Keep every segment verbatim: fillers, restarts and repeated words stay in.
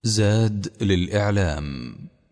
زاد للإعلام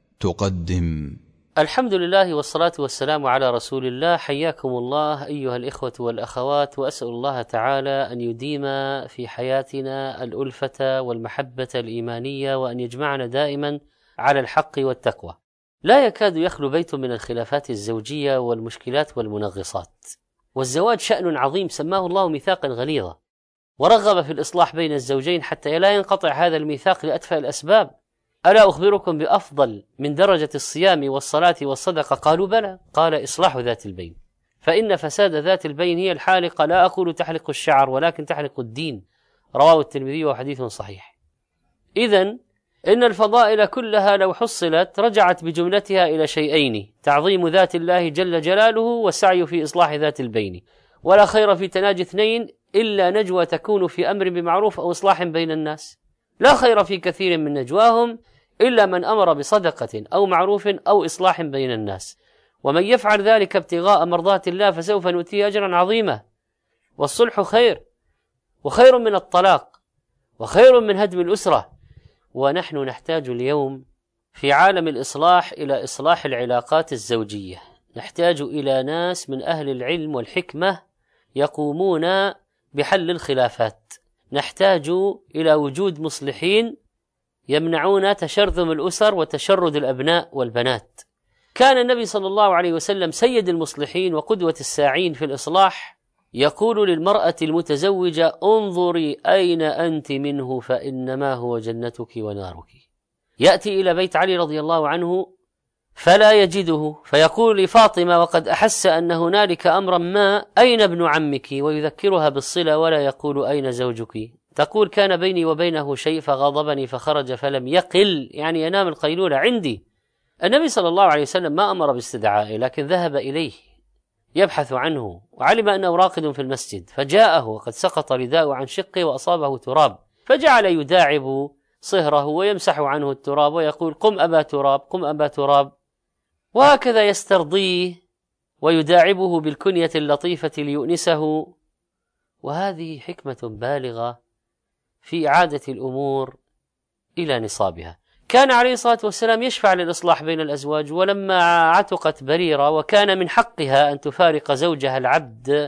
تقدم. الحمد لله والصلاة والسلام على رسول الله. حياكم الله أيها الإخوة والأخوات، وأسأل الله تعالى أن يديم في حياتنا الألفة والمحبة الإيمانية، وأن يجمعنا دائما على الحق والتقوى. لا يكاد يخلو بيت من الخلافات الزوجية والمشكلات والمنغصات، والزواج شأن عظيم سماه الله ميثاقا غليظا، ورغب في الإصلاح بين الزوجين حتى لا ينقطع هذا الميثاق لأتفه الأسباب. ألا أخبركم بأفضل من درجة الصيام والصلاة والصدقة؟ قالوا بلى. قال إصلاح ذات البين، فإن فساد ذات البين هي الحالقة، لا أقول تحلق الشعر ولكن تحلق الدين. رواه الترمذي وحديث صحيح. إذن إن الفضائل كلها لو حصلت رجعت بجملتها إلى شيئين: تعظيم ذات الله جل جلاله، والسعي في إصلاح ذات البين. ولا خير في تناجي اثنين إلا نجوى تكون في أمر بمعروف أو إصلاح بين الناس. لا خير في كثير من نجواهم إلا من أمر بصدقة أو معروف أو إصلاح بين الناس، ومن يفعل ذلك ابتغاء مرضات الله فسوف نؤتيه أجرا عظيما. والصلح خير، وخير من الطلاق، وخير من هدم الأسرة. ونحن نحتاج اليوم في عالم الإصلاح إلى إصلاح العلاقات الزوجية، نحتاج إلى ناس من أهل العلم والحكمة يقومون بحل الخلافات، نحتاج إلى وجود مصلحين يمنعون تشرذم الأسر وتشرد الأبناء والبنات. كان النبي صلى الله عليه وسلم سيد المصلحين وقدوة الساعين في الإصلاح، يقول للمرأة المتزوجة: انظري أين أنت منه فإنما هو جنتك ونارك. يأتي إلى بيت علي رضي الله عنه فلا يجده، فيقول لفاطمة وقد أحس أن هنالك أمرا ما: أين ابن عمك؟ ويذكرها بالصلة ولا يقول أين زوجك. تقول: كان بيني وبينه شيء فغضبني فخرج فلم يقل، يعني ينام القيلولة عندي. النبي صلى الله عليه وسلم ما أمر باستدعائه، لكن ذهب إليه يبحث عنه، وعلم أنه راقد في المسجد، فجاءه وقد سقط رداءه عن شقه وأصابه تراب، فجعل يداعب صهره ويمسح عنه التراب ويقول: قم أبا تراب، قم أبا تراب، وهكذا يسترضيه ويداعبه بالكنية اللطيفة ليؤنسه. وهذه حكمة بالغة في إعادة الأمور إلى نصابها. كان عليه الصلاة والسلام يشفع للإصلاح بين الأزواج، ولما عتقت بريرة وكان من حقها أن تفارق زوجها العبد،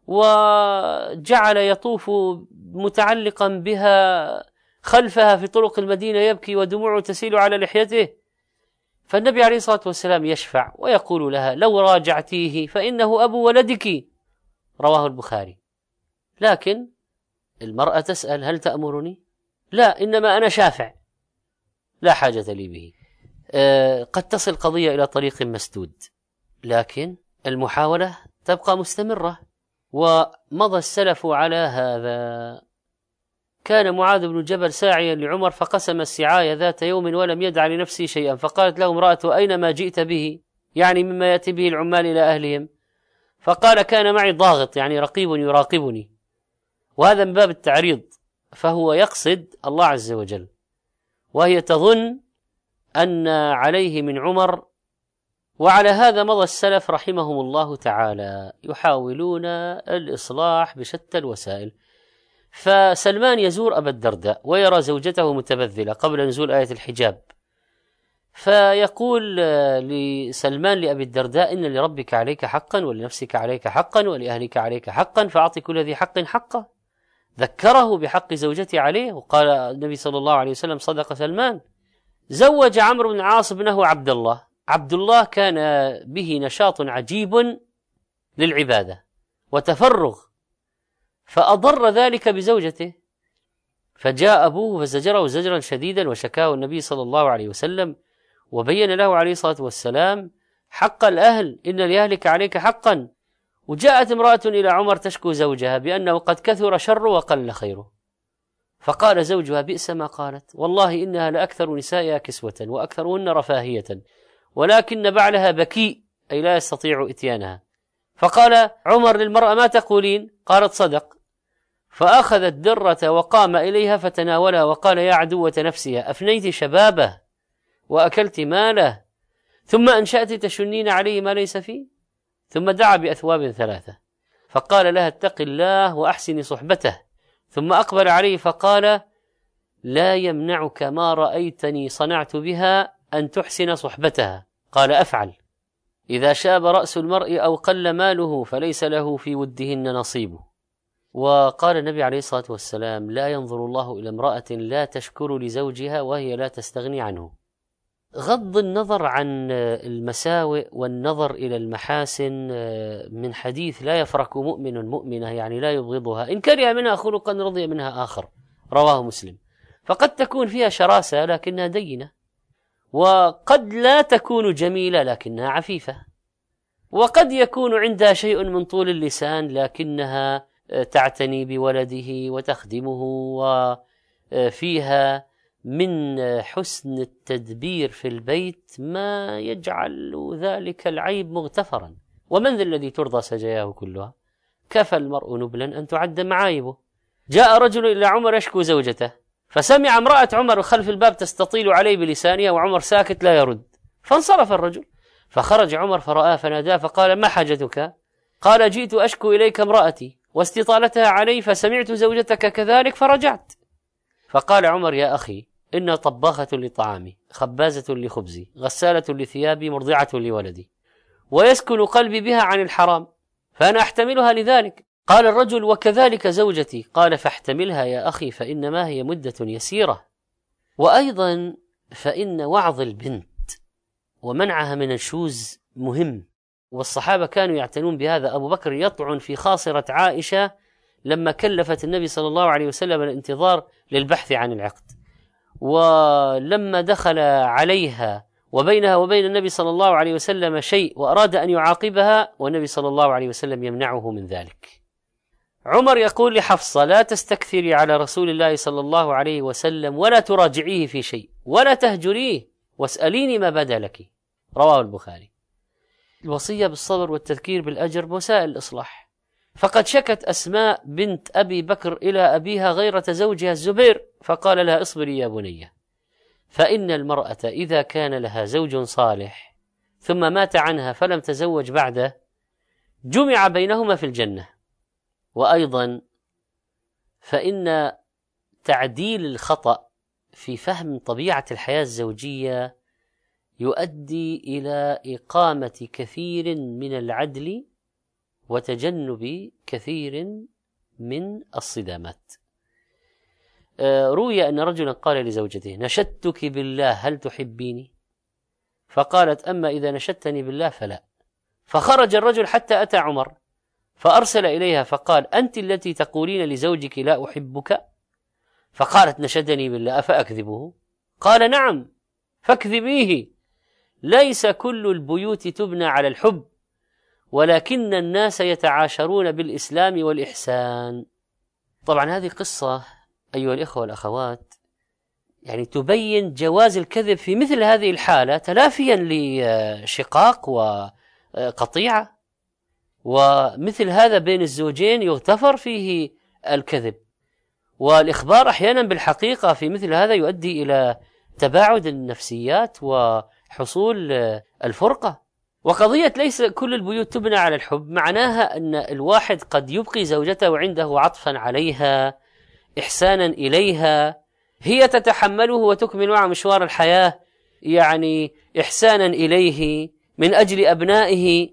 وجعل يطوف متعلقا بها خلفها في طرق المدينة يبكي ودموعه تسيل على لحيته، فالنبي عليه الصلاة والسلام يشفع ويقول لها: لو راجعتيه فإنه أبو ولدك. رواه البخاري. لكن المرأة تسأل: هل تأمرني؟ لا، إنما أنا شافع، لا حاجة لي به. أه قد تصل قضية إلى طريق مسدود، لكن المحاولة تبقى مستمرة، ومضى السلف على هذا. كان معاذ بن جبل ساعيا لعمر فقسم السعاية ذات يوم ولم يدع لنفسه شيئا، فقالت له امرأته: أين ما جئت به؟ يعني مما يأتي به العمال إلى أهلهم. فقال: كان معي ضاغط، يعني رقيب يراقبني، وهذا من باب التعريض، فهو يقصد الله عز وجل، وهي تظن أن عليه من عمر. وعلى هذا مضى السلف رحمهم الله تعالى يحاولون الإصلاح بشتى الوسائل. فسلمان يزور أبا الدرداء ويرى زوجته متبذلة قبل نزول آية الحجاب، فيقول لسلمان لأبي الدرداء: إن لربك عليك حقا، ولنفسك عليك حقا، ولأهلك عليك حقا، فأعط كل ذي حق حقه. ذكره بحق زوجته عليه، وقال النبي صلى الله عليه وسلم: صدق سلمان. زوج عمرو بن العاص ابنه عبد الله. عبد الله كان به نشاط عجيب للعبادة وتفرغ، فأضر ذلك بزوجته، فجاء أبوه فزجره زجرا شديدا وشكاه النبي صلى الله عليه وسلم، وبين له عليه الصلاة والسلام حق الأهل: إن لأهلك عليك حقا. وجاءت امرأة إلى عمر تشكو زوجها بأنه قد كثر شر وقل خيره، فقال زوجها: بئس ما قالت، والله إنها لأكثر نسائها كسوة وأكثرهن رفاهية، ولكن بعلها بكيء، أي لا يستطيع إتيانها. فقال عمر للمرأة: ما تقولين؟ قالت: صدق. فأخذ الدرة وقام إليها فتناولها وقال: يا عدوة نفسها، أفنيت شبابه وأكلت ماله، ثم أنشأت تشنين عليه ما ليس فيه. ثم دعا بأثواب ثلاثة، فقال لها: اتق الله وأحسن صحبته. ثم أقبل عليه فقال: لا يمنعك ما رأيتني صنعت بها أن تحسن صحبتها. قال أفعل. إذا شاب رأس المرء أو قل ماله فليس له في ودهن نصيبه. وقال النبي عليه الصلاة والسلام: لا ينظر الله إلى امرأة لا تشكر لزوجها وهي لا تستغني عنه. غض النظر عن المساوئ والنظر إلى المحاسن من حديث لا يفرق مؤمن مؤمنة، يعني لا يبغضها، إن كره منها خلقا رضي منها آخر، رواه مسلم. فقد تكون فيها شراسة لكنها دينة، وقد لا تكون جميلة لكنها عفيفة، وقد يكون عندها شيء من طول اللسان لكنها تعتني بولده وتخدمه، وفيها من حسن التدبير في البيت ما يجعل ذلك العيب مغتفرا. ومن ذا الذي ترضى سجاياه كلها؟ كفى المرء نبلا أن تعد معايبه. جاء رجل إلى عمر يشكو زوجته، فسمع امرأة عمر خلف الباب تستطيل عليه بلسانها وعمر ساكت لا يرد، فانصرف الرجل، فخرج عمر فرآه فناداه فقال: ما حاجتك؟ قال: جئت أشكو إليك امرأتي واستطالتها علي، فسمعت زوجتك كذلك فرجعت. فقال عمر: يا أخي، إن طباخة لطعامي، خبازة لخبزي، غسالة لثيابي، مرضعة لولدي، ويسكن قلبي بها عن الحرام، فأنا أحتملها لذلك. قال الرجل: وكذلك زوجتي. قال: فاحتملها يا أخي، فإنما هي مدة يسيرة. وأيضا فإن وعظ البنت ومنعها من الشوز مهم، والصحابة كانوا يعتنون بهذا. أبو بكر يطعن في خاصرة عائشة لما كلفت النبي صلى الله عليه وسلم الانتظار للبحث عن العقد، ولما دخل عليها وبينها وبين النبي صلى الله عليه وسلم شيء وأراد أن يعاقبها، والنبي صلى الله عليه وسلم يمنعه من ذلك. عمر يقول لحفصة: لا تستكثري على رسول الله صلى الله عليه وسلم ولا تراجعيه في شيء ولا تهجريه واسأليني ما بدا لك، رواه البخاري. الوصية بالصبر والتذكير بالأجر وسائل الإصلاح. فقد شكت أسماء بنت أبي بكر إلى أبيها غيرة زوجها الزبير، فقال لها: اصبري يا بنية، فإن المرأة إذا كان لها زوج صالح ثم مات عنها فلم تزوج بعده جمع بينهما في الجنة. وأيضا فإن تعديل الخطأ في فهم طبيعة الحياة الزوجية يؤدي إلى إقامة كثير من العدل وتجنب كثير من الصدامات. روي أن رجلا قال لزوجته: نشدتك بالله هل تحبيني؟ فقالت: أما إذا نشدتني بالله فلا. فخرج الرجل حتى أتى عمر فأرسل إليها فقال: أنت التي تقولين لزوجك لا أحبك؟ فقالت: نشدني بالله أفأكذبه؟ قال: نعم فاكذبيه، ليس كل البيوت تبنى على الحب، ولكن الناس يتعاشرون بالإسلام والإحسان. طبعا هذه قصة أيها الإخوة والأخوات يعني تبين جواز الكذب في مثل هذه الحالة تلافيا لشقاق وقطيعة، ومثل هذا بين الزوجين يغتفر فيه الكذب، والإخبار أحيانا بالحقيقة في مثل هذا يؤدي إلى تباعد النفسيات وحصول الفرقة. وقضية ليس كل البيوت تبنى على الحب معناها أن الواحد قد يبقي زوجته عنده عطفا عليها، إحسانا إليها، هي تتحمله وتكمل معه مشوار الحياة، يعني إحسانا إليه من أجل أبنائه.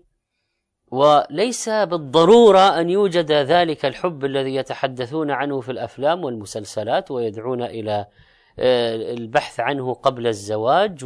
وليس بالضرورة أن يوجد ذلك الحب الذي يتحدثون عنه في الأفلام والمسلسلات ويدعون إلى البحث عنه قبل الزواج،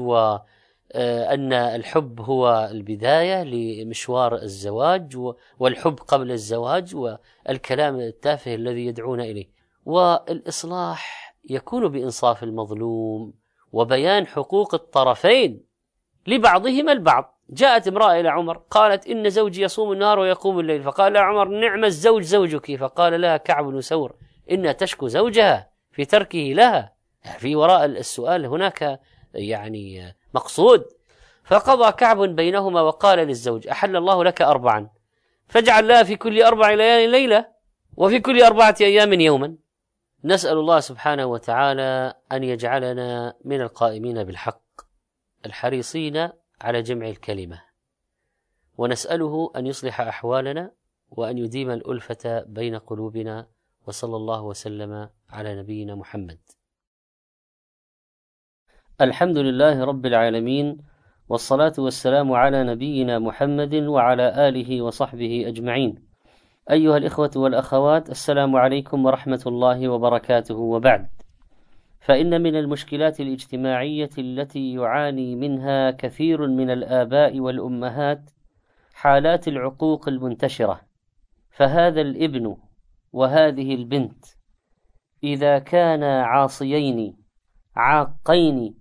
وأن الحب هو البداية لمشوار الزواج والحب قبل الزواج والكلام التافه الذي يدعون إليه. والإصلاح يكون بإنصاف المظلوم وبيان حقوق الطرفين لبعضهما البعض. جاءت امرأة إلى عمر قالت: إن زوجي يصوم النهار ويقوم الليل. فقال لها عمر: نعم الزوج زوجك. فقال لها كعب بن سور: إن تشكو زوجها في تركه لها. في وراء السؤال هناك يعني مقصود. فقضى كعب بينهما وقال للزوج: أحل الله لك أربعا فاجعل لها في كل أربع ليال ليلة وفي كل أربعة أيام يوما. نسأل الله سبحانه وتعالى أن يجعلنا من القائمين بالحق الحريصين على جمع الكلمة، ونسأله أن يصلح أحوالنا وأن يديم الألفة بين قلوبنا، وصلى الله وسلم على نبينا محمد. الحمد لله رب العالمين، والصلاة والسلام على نبينا محمد وعلى آله وصحبه أجمعين. أيها الإخوة والأخوات، السلام عليكم ورحمة الله وبركاته. وبعد، فإن من المشكلات الاجتماعية التي يعاني منها كثير من الآباء والأمهات حالات العقوق المنتشرة. فهذا الابن وهذه البنت إذا كانا عاصيين عاقين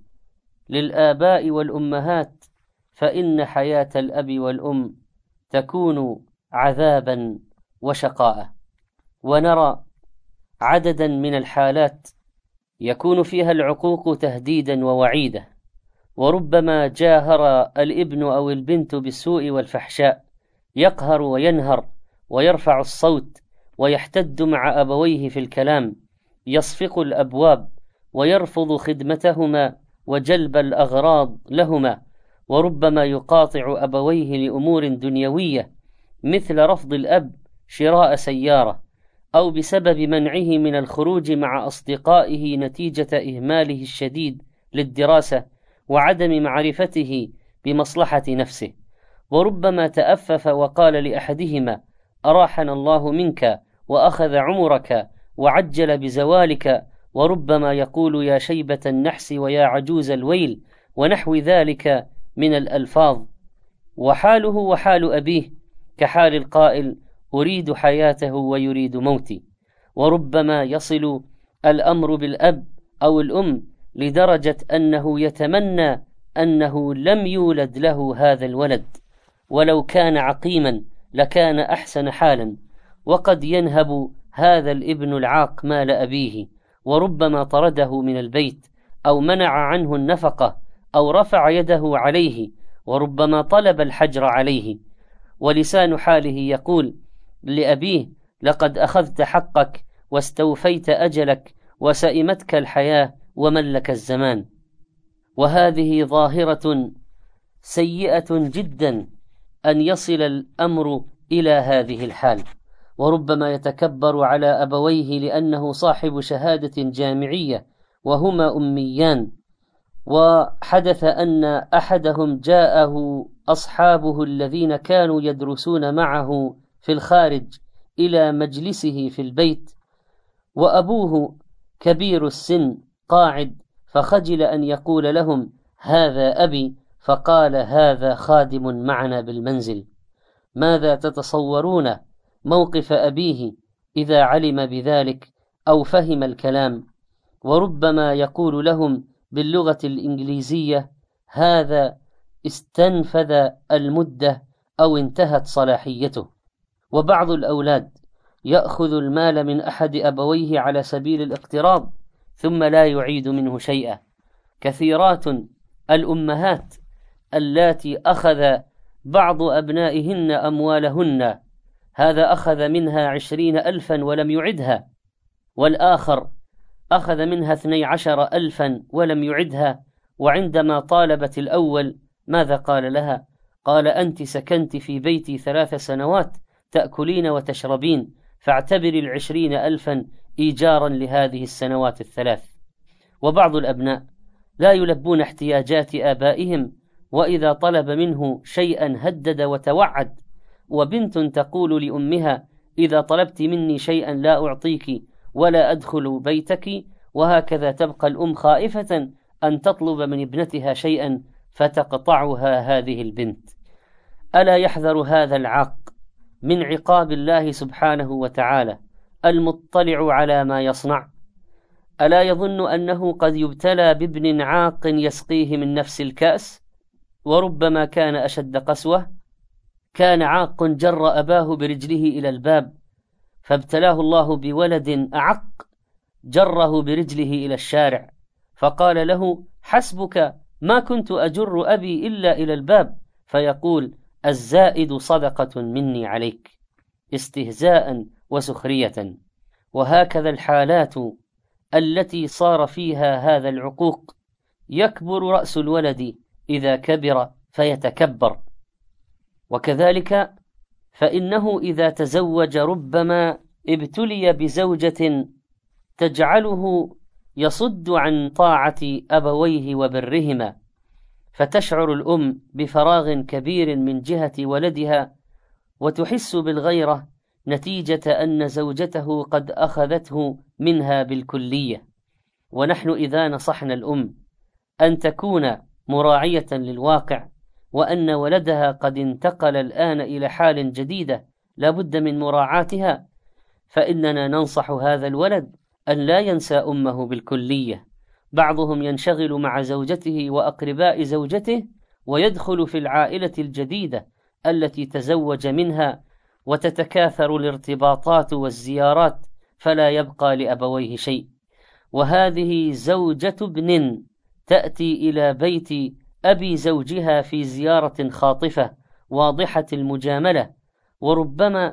للآباء والأمهات فإن حياة الأب والأم تكون عذابا وشقاء. ونرى عددا من الحالات يكون فيها العقوق تهديدا ووعيدا، وربما جاهر الابن أو البنت بالسوء والفحشاء، يقهر وينهر ويرفع الصوت ويحتد مع أبويه في الكلام، يصفق الأبواب ويرفض خدمتهما وجلب الأغراض لهما، وربما يقاطع أبويه لأمور دنيوية مثل رفض الأب شراء سيارة، أو بسبب منعه من الخروج مع أصدقائه نتيجة إهماله الشديد للدراسة وعدم معرفته بمصلحة نفسه. وربما تأفف وقال لأحدهما: أراحنا الله منك وأخذ عمرك وعجل بزوالك، وربما يقول: يا شيبة النحس ويا عجوز الويل، ونحو ذلك من الألفاظ. وحاله وحال أبيه كحال القائل: أريد حياته ويريد موتي. وربما يصل الأمر بالأب أو الأم لدرجة أنه يتمنى أنه لم يولد له هذا الولد، ولو كان عقيما لكان أحسن حالا. وقد ينهب هذا الابن العاق مال أبيه، وربما طرده من البيت أو منع عنه النفقة أو رفع يده عليه، وربما طلب الحجر عليه. ولسان حاله يقول لأبيه: لقد أخذت حقك واستوفيت أجلك وسئمتك الحياة وملك الزمان. وهذه ظاهرة سيئة جدا أن يصل الأمر إلى هذه الحال. وربما يتكبر على أبويه لأنه صاحب شهادة جامعية وهما أميان، وحدث أن أحدهم جاءه أصحابه الذين كانوا يدرسون معه في الخارج إلى مجلسه في البيت، وأبوه كبير السن قاعد، فخجل أن يقول لهم: هذا أبي، فقال: هذا خادم معنا بالمنزل. ماذا تتصورون موقف أبيه إذا علم بذلك أو فهم الكلام؟ وربما يقول لهم باللغة الإنجليزية: هذا استنفذ المدة أو انتهت صلاحيته. وبعض الأولاد يأخذ المال من أحد أبويه على سبيل الاقتراض ثم لا يعيد منه شيئا. كثيرات الأمهات اللاتي أخذ بعض أبنائهن أموالهن، هذا أخذ منها عشرين ألفا ولم يعدها، والآخر أخذ منها اثني عشر ألفا ولم يعدها. وعندما طالبت الأول ماذا قال لها؟ قال: أنت سكنت في بيتي ثلاث سنوات تأكلين وتشربين، فاعتبري العشرين ألفا إيجارا لهذه السنوات الثلاث. وبعض الأبناء لا يلبون احتياجات آبائهم، وإذا طلب منه شيئا هدد وتوعد. وبنت تقول لأمها: إذا طلبت مني شيئا لا أعطيك ولا أدخل بيتك. وهكذا تبقى الأم خائفة أن تطلب من ابنتها شيئا فتقطعها هذه البنت. ألا يحذر هذا العاق من عقاب الله سبحانه وتعالى المطلع على ما يصنع؟ ألا يظن أنه قد يبتلى بابن عاق يسقيه من نفس الكأس؟ وربما كان أشد قسوة. كان عاق جر أباه برجله إلى الباب، فابتلاه الله بولد أعق جره برجله إلى الشارع، فقال له: حسبك، ما كنت أجر أبي إلا إلى الباب. فيقول: الزائد صدقة مني عليك، استهزاء وسخرية. وهكذا الحالات التي صار فيها هذا العقوق. يكبر رأس الولد إذا كبر فيتكبر. وكذلك فإنه إذا تزوج ربما ابتلي بزوجة تجعله يصد عن طاعة أبويه وبرهما، فتشعر الأم بفراغ كبير من جهة ولدها، وتحس بالغيرة نتيجة أن زوجته قد أخذته منها بالكلية. ونحن إذا نصحنا الأم أن تكون مراعية للواقع، وأن ولدها قد انتقل الآن إلى حال جديدة لا بد من مراعاتها، فإننا ننصح هذا الولد أن لا ينسى أمه بالكلية. بعضهم ينشغل مع زوجته وأقرباء زوجته ويدخل في العائلة الجديدة التي تزوج منها، وتتكاثر الارتباطات والزيارات، فلا يبقى لأبويه شيء. وهذه زوجة ابن تأتي إلى بيت أبي زوجها في زيارة خاطفة واضحة المجاملة، وربما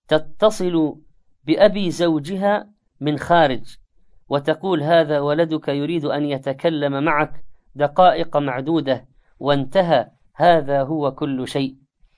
تتصل بأبي زوجها من خارج وتقول هذا ولدك يريد أن يتكلم معك دقائق معدودة، وانتهى. هذا هو كل شيء،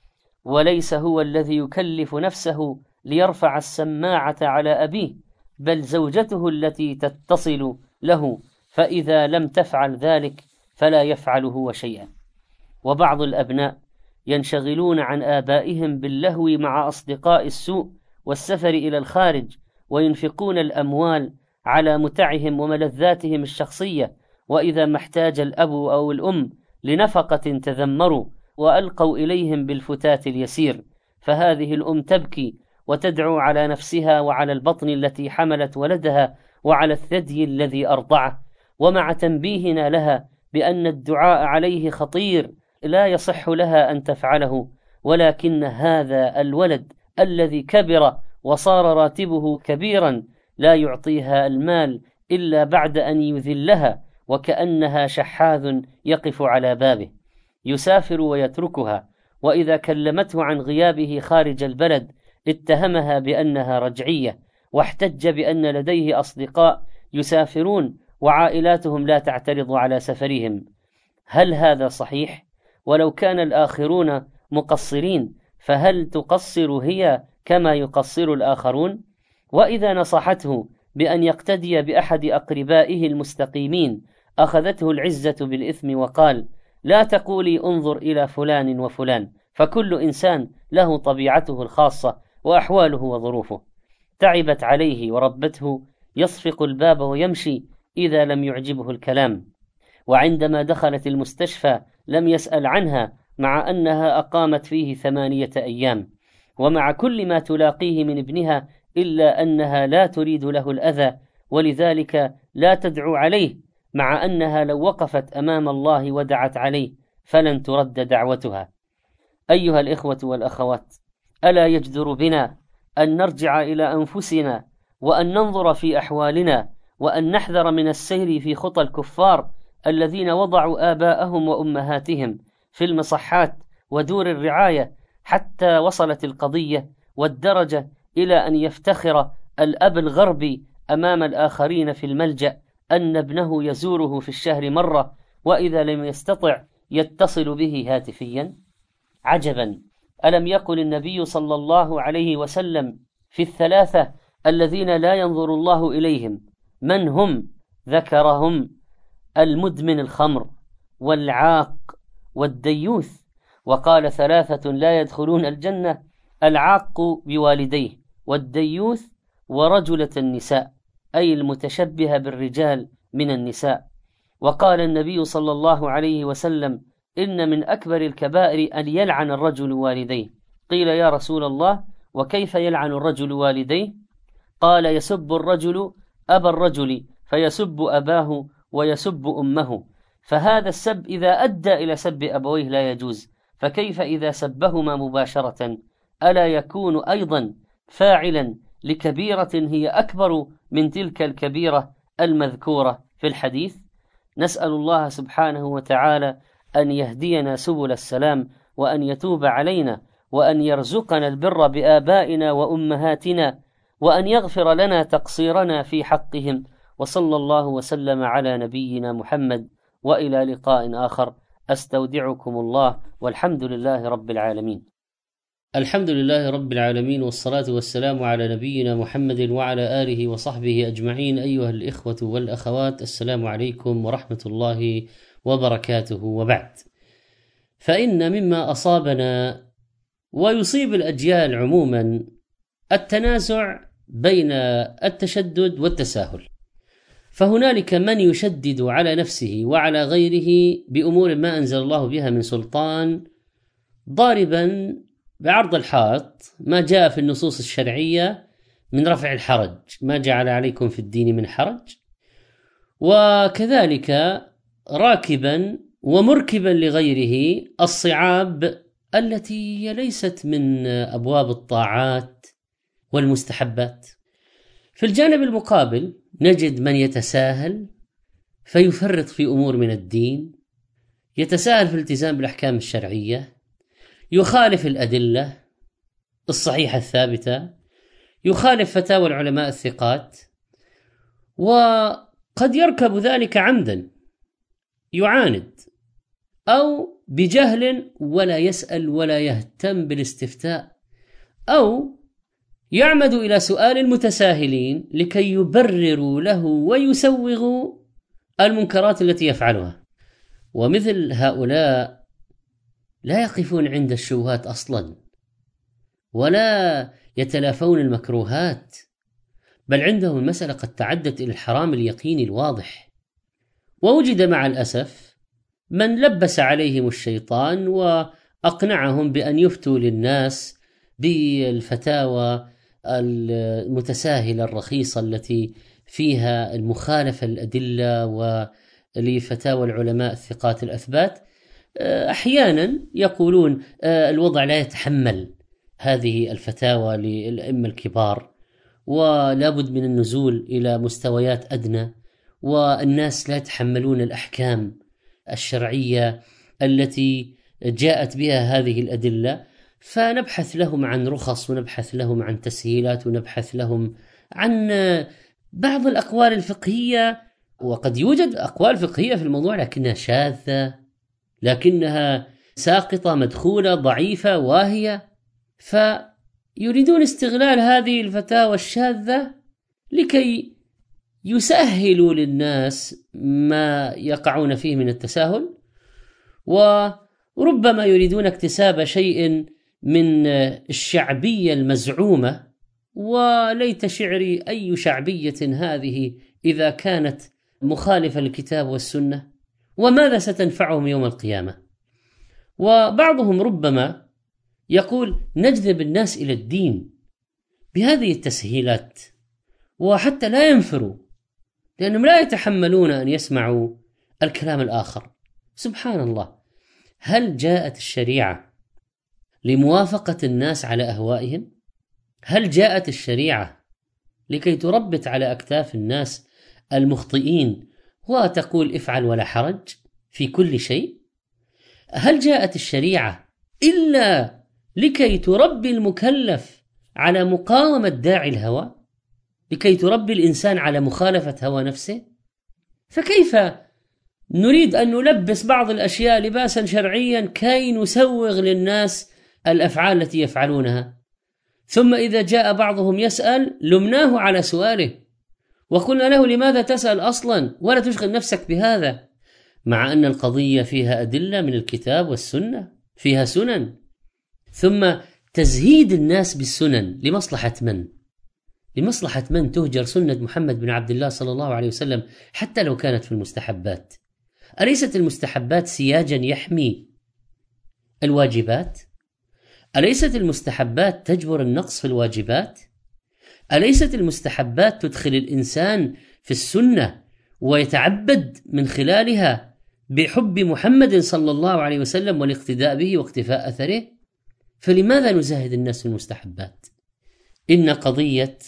وليس هو الذي يكلف نفسه ليرفع السماعة على أبيه، بل زوجته التي تتصل له، فإذا لم تفعل ذلك فلا يفعل هو شيئا. وبعض الأبناء ينشغلون عن آبائهم باللهو مع أصدقاء السوء والسفر إلى الخارج، وينفقون الأموال على متعهم وملذاتهم الشخصية، وإذا ما احتاج الأب أو الأم لنفقة تذمروا وألقوا إليهم بالفتات اليسير، فهذه الأم تبكي وتدعو على نفسها وعلى البطن التي حملت ولدها وعلى الثدي الذي أرضعه. ومع تنبيهنا لها بأن الدعاء عليه خطير لا يصح لها أن تفعله، ولكن هذا الولد الذي كبر وصار راتبه كبيرا لا يعطيها المال إلا بعد أن يذلها، وكأنها شحاذ يقف على بابه، يسافر ويتركها، وإذا كلمته عن غيابه خارج البلد اتهمها بأنها رجعية، واحتج بأن لديه أصدقاء يسافرون وعائلاتهم لا تعترض على سفرهم. هل هذا صحيح؟ ولو كان الآخرون مقصرين فهل تقصر هي كما يقصر الآخرون؟ وإذا نصحته بأن يقتدي بأحد أقربائه المستقيمين أخذته العزة بالإثم، وقال لا تقولي انظر إلى فلان وفلان، فكل إنسان له طبيعته الخاصة وأحواله وظروفه. تعبت عليه وربته يصفق الباب ويمشي إذا لم يعجبه الكلام، وعندما دخلت المستشفى لم يسأل عنها مع أنها أقامت فيه ثمانية أيام، ومع كل ما تلاقيه من ابنها إلا أنها لا تريد له الأذى، ولذلك لا تدعو عليه، مع أنها لو وقفت أمام الله ودعت عليه فلن ترد دعوتها. أيها الإخوة والأخوات، ألا يجدر بنا أن نرجع إلى أنفسنا وأن ننظر في أحوالنا، وأن نحذر من السير في خطى الكفار الذين وضعوا آباءهم وأمهاتهم في المصحات ودور الرعاية، حتى وصلت القضية والدرجة إلى أن يفتخر الأب الغربي أمام الآخرين في الملجأ أن ابنه يزوره في الشهر مرة، وإذا لم يستطع يتصل به هاتفيا. عجبا، ألم يقل النبي صلى الله عليه وسلم في الثلاثة الذين لا ينظر الله إليهم من هم؟ ذكرهم المدمن الخمر والعاق والديوث، وقال ثلاثة لا يدخلون الجنة: العاق بوالديه، والديوث، ورجلة النساء، أي المتشبهة بالرجال من النساء. وقال النبي صلى الله عليه وسلم: إن من أكبر الكبائر أن يلعن الرجل والديه. قيل يا رسول الله وكيف يلعن الرجل والديه؟ قال: يسب الرجل أبا الرجل فيسب أباه ويسب أمه، فهذا السب إذا أدى إلى سب أبويه لا يجوز، فكيف إذا سبهما مباشرة؟ ألا يكون أيضا فاعلا لكبيرة هي أكبر من تلك الكبيرة المذكورة في الحديث؟ نسأل الله سبحانه وتعالى أن يهدينا سبل السلام، وأن يتوب علينا، وأن يرزقنا البر بآبائنا وأمهاتنا، وأن يغفر لنا تقصيرنا في حقهم. وصلى الله وسلم على نبينا محمد، وإلى لقاء آخر. أستودعكم الله، والحمد لله رب العالمين. الحمد لله رب العالمين، والصلاة والسلام على نبينا محمد وعلى آله وصحبه أجمعين. أيها الإخوة والأخوات، السلام عليكم ورحمة الله وبركاته. وبعد، فإن مما أصابنا ويصيب الأجيال عموما التنازع بين التشدد والتساهل، فهنالك من يشدد على نفسه وعلى غيره بأمور ما أنزل الله بها من سلطان، ضاربا بعرض الحائط ما جاء في النصوص الشرعية من رفع الحرج، ما جعل عليكم في الدين من حرج، وكذلك راكبا ومركبا لغيره الصعاب التي هي ليست من أبواب الطاعات والمستحبات. في الجانب المقابل نجد من يتساهل فيفرط في أمور من الدين، يتساهل في الالتزام بالأحكام الشرعية، يخالف الأدلة الصحيحة الثابتة، يخالف فتاوى العلماء الثقات، وقد يركب ذلك عمدا، يعاند أو بجهل ولا يسأل ولا يهتم بالاستفتاء، أو يعمد إلى سؤال المتساهلين لكي يبرروا له ويسوغوا المنكرات التي يفعلها. ومثل هؤلاء لا يقفون عند الشبهات أصلا، ولا يتلافون المكروهات، بل عندهم المسألة قد تعدت إلى الحرام اليقيني الواضح. ووجد مع الأسف من لبس عليهم الشيطان وأقنعهم بأن يفتوا للناس بالفتاوى المتساهلة الرخيصة التي فيها المخالفة الأدلة ولفتاوى العلماء الثقات الأثبات. أحيانا يقولون الوضع لا يتحمل هذه الفتاوى للأئمة الكبار، ولا بد من النزول إلى مستويات أدنى، والناس لا يتحملون الأحكام الشرعية التي جاءت بها هذه الأدلة، فنبحث لهم عن رخص، ونبحث لهم عن تسهيلات، ونبحث لهم عن بعض الأقوال الفقهية. وقد يوجد أقوال فقهية في الموضوع لكنها شاذة، لكنها ساقطة، مدخولة، ضعيفة، واهية، فيريدون استغلال هذه الفتاوى الشاذة لكي يسهلوا للناس ما يقعون فيه من التساهل، وربما يريدون اكتساب شيء من الشعبية المزعومة. وليت شعري أي شعبية هذه إذا كانت مخالفة للكتاب والسنة، وماذا ستنفعهم يوم القيامة؟ وبعضهم ربما يقول نجذب الناس إلى الدين بهذه التسهيلات، وحتى لا ينفروا، لأنهم لا يتحملون أن يسمعوا الكلام الآخر. سبحان الله، هل جاءت الشريعة لموافقة الناس على أهوائهم؟ هل جاءت الشريعة لكي تربت على أكتاف الناس المخطئين وتقول افعل ولا حرج في كل شيء؟ هل جاءت الشريعة إلا لكي تربي المكلف على مقاومة داعي الهوى، لكي تربي الإنسان على مخالفة هوى نفسه؟ فكيف نريد أن نلبس بعض الأشياء لباسا شرعيا كي نسوغ للناس الأفعال التي يفعلونها، ثم إذا جاء بعضهم يسأل لمناه على سؤاله وقلنا له لماذا تسأل أصلا ولا تشغل نفسك بهذا، مع أن القضية فيها أدلة من الكتاب والسنة، فيها سنن. ثم تزهيد الناس بالسنن لمصلحة من؟ لمصلحة من تهجر سنة محمد بن عبد الله صلى الله عليه وسلم حتى لو كانت في المستحبات؟ أليست المستحبات سياجا يحمي الواجبات؟ أليست المستحبات تجبر النقص في الواجبات؟ أليست المستحبات تدخل الإنسان في السنة ويتعبد من خلالها بحب محمد صلى الله عليه وسلم والاقتداء به واقتفاء أثره؟ فلماذا نزهد الناس في المستحبات؟ إن قضية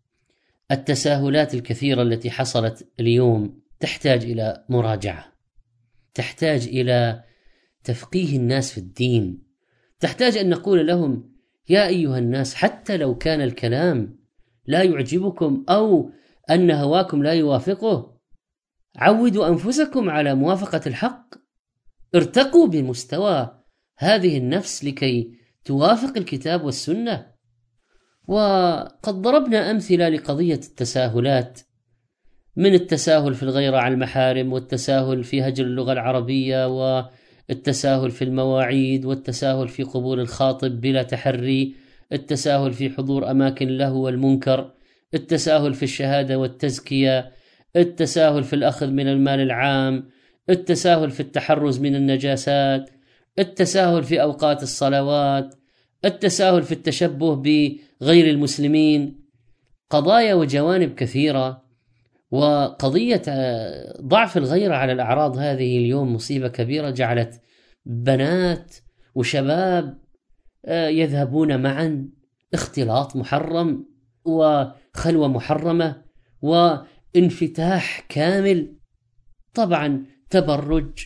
التساهلات الكثيرة التي حصلت اليوم تحتاج إلى مراجعة، تحتاج إلى تفقيه الناس في الدين، تحتاج أن نقول لهم يا أيها الناس، حتى لو كان الكلام لا يعجبكم أو أن هواكم لا يوافقه، عودوا أنفسكم على موافقة الحق، ارتقوا بمستوى هذه النفس لكي توافق الكتاب والسنة. وقد ضربنا أمثلة لقضية التساهلات، من التساهل في الغيرة على المحارم، والتساهل في هجر اللغة العربية، والتساهل في المواعيد، والتساهل في قبول الخاطب بلا تحري، التساهل في حضور أماكن اللهو والمنكر، التساهل في الشهادة والتزكية، التساهل في الأخذ من المال العام، التساهل في التحرز من النجاسات، التساهل في أوقات الصلوات، التساهل في التشبه بغير المسلمين. قضايا وجوانب كثيرة. وقضية ضعف الغيرة على الأعراض هذه اليوم مصيبة كبيرة، جعلت بنات وشباب يذهبون معا، اختلاط محرم وخلوة محرمة وانفتاح كامل، طبعا تبرج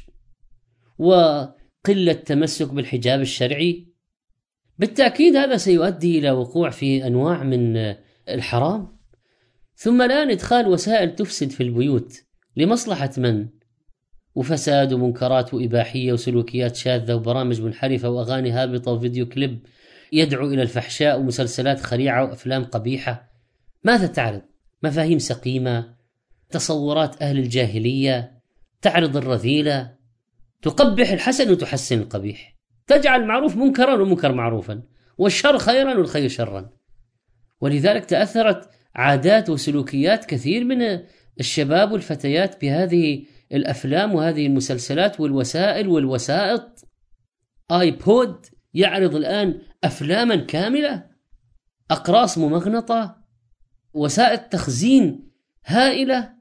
وقلة تمسك بالحجاب الشرعي. بالتأكيد هذا سيؤدي إلى وقوع في أنواع من الحرام. ثم الآن إدخال وسائل تفسد في البيوت لمصلحة من؟ وفساد ومنكرات وإباحية وسلوكيات شاذة وبرامج منحرفة وأغاني هابطة وفيديو كليب يدعو إلى الفحشاء ومسلسلات خليعة وأفلام قبيحة. ماذا تعرض؟ مفاهيم سقيمة، تصورات أهل الجاهلية، تعرض الرذيلة، تقبح الحسن وتحسن القبيح، تجعل المعروف منكرا والمنكر معروفا، والشر خيرا والخير شرا. ولذلك تأثرت عادات وسلوكيات كثير من الشباب والفتيات بهذه الأفلام وهذه المسلسلات والوسائل والوسائط. آيبود يعرض الآن أفلاما كاملة، أقراص ممغنطة، وسائل تخزين هائلة،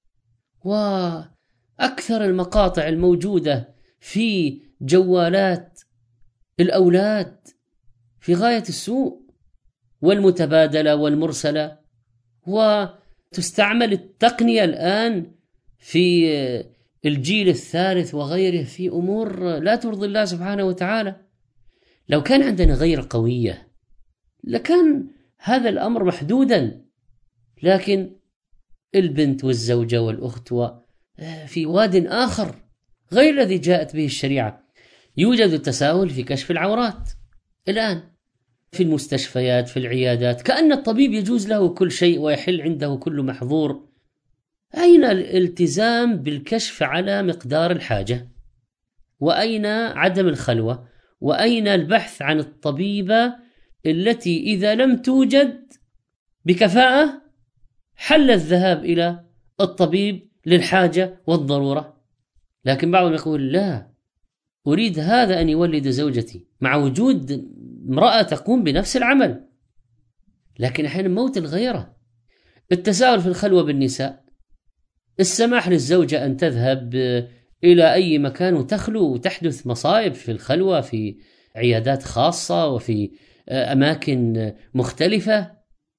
وأكثر المقاطع الموجودة في جوالات الأولاد في غاية السوء، والمتبادلة والمرسلة. وتستعمل التقنية الآن في الجيل الثالث وغيره في أمور لا ترضي الله سبحانه وتعالى. لو كان عندنا غير قوية لكان هذا الأمر محدودا، لكن البنت والزوجة والأخت في واد آخر غير الذي جاءت به الشريعة. يوجد التساهل في كشف العورات الآن في المستشفيات، في العيادات، كأن الطبيب يجوز له كل شيء ويحل عنده كل محظور. أين الالتزام بالكشف على مقدار الحاجة؟ وأين عدم الخلوة؟ وأين البحث عن الطبيبة التي إذا لم توجد بكفاءة حل الذهاب إلى الطبيب للحاجة والضرورة؟ لكن بعضهم يقول لا، أريد هذا أن يولد زوجتي، مع وجود امرأة تقوم بنفس العمل. لكن أحيانا موت الغيرة، التساهل في الخلوة بالنساء، السماح للزوجة أن تذهب إلى أي مكان وتخلو، وتحدث مصائب في الخلوة في عيادات خاصة وفي أماكن مختلفة،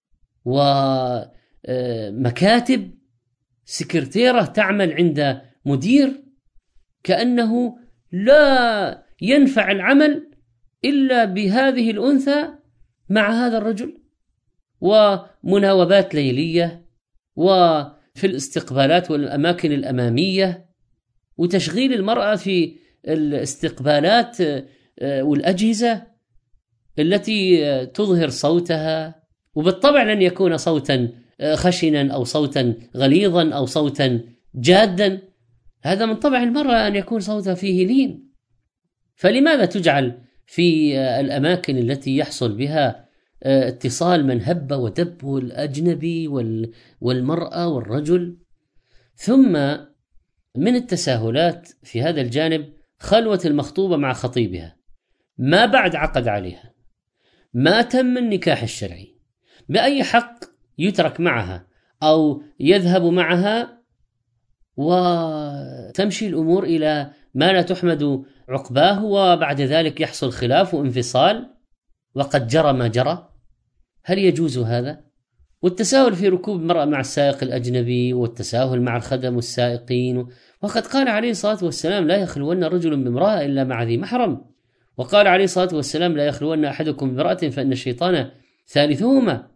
ومكاتب، سكرتيرة تعمل عند مدير كأنه لا ينفع العمل إلا بهذه الأنثى مع هذا الرجل، ومناوبات ليلية، وفي الاستقبالات والأماكن الأمامية، وتشغيل المرأة في الاستقبالات والأجهزة التي تظهر صوتها، وبالطبع لن يكون صوتا خشنا أو صوتا غليظا أو صوتا جادا، هذا من طبع المرأة أن يكون صوتها فيه لين. فلماذا تجعل في الأماكن التي يحصل بها اتصال من هب ودب، الأجنبي والمرأة والرجل؟ ثم من التساهلات في هذا الجانب خلوة المخطوبة مع خطيبها ما بعد عقد عليها، ما تم النكاح الشرعي، بأي حق يترك معها أو يذهب معها وتمشي الأمور إلى ما لا تحمد عقباه، وبعد ذلك يحصل خلاف وانفصال وقد جرى ما جرى؟ هل يجوز هذا؟ والتساهل في ركوب المرأة مع السائق الأجنبي، والتساهل مع الخدم والسائقين. وقد قال عليه الصلاة والسلام لا يخلون رجل بامرأة إلا مع ذي محرم، وقال عليه الصلاة والسلام لا يخلون أحدكم بامرأة فإن الشيطان ثالثهما.